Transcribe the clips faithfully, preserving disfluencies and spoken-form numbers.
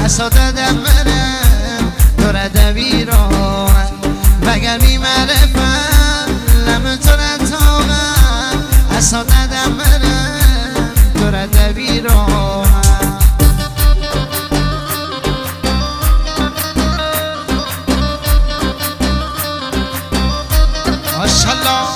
اساددم برم تو را دویران وگر بی معرفت لم تو را تاقم اساددم برم تو را دویران ماشالله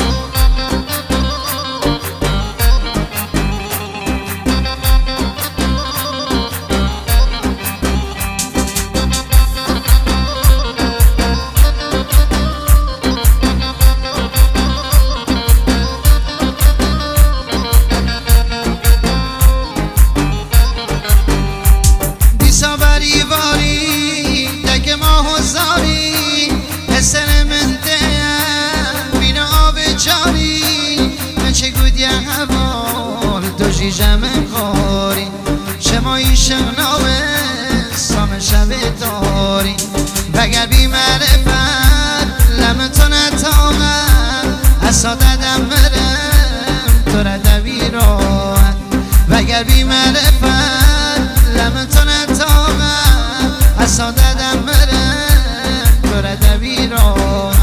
جمع خاری شمایی شناوه سام شب داری وگر بی معرفت لم تو نتاقم اساددم برم تو را دویران وگر بی معرفت لم تو نتاقم اساددم برم تو را دویران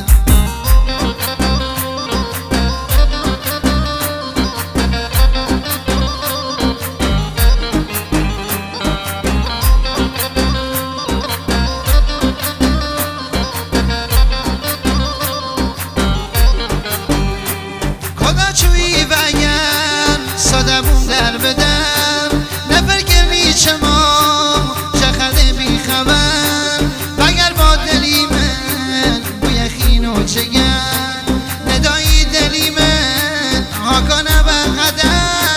سادمون در بدم نفر کردی چما چخده بی خبر وگر با دلی من بوی خین و چگن ندایی دلی من آکانه بقدم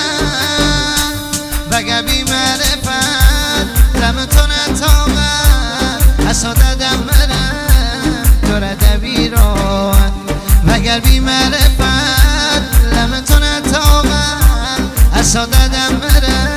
وگر بی معرفت لم تو نتاقم اساددم برم تو را دویران وگر بی معرفت لم تو نتاقم اساددم برم